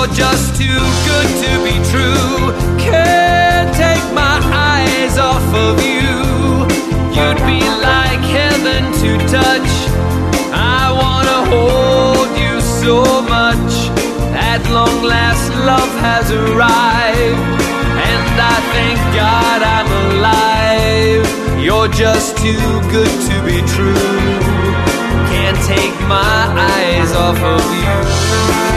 just too good to be true. Can't take my eyes off of you. You'd be like heaven to touch. I wanna hold you so much. At long last love has arrived, and I thank God I'm alive. You're just too good to be true. Can't take my eyes off of you.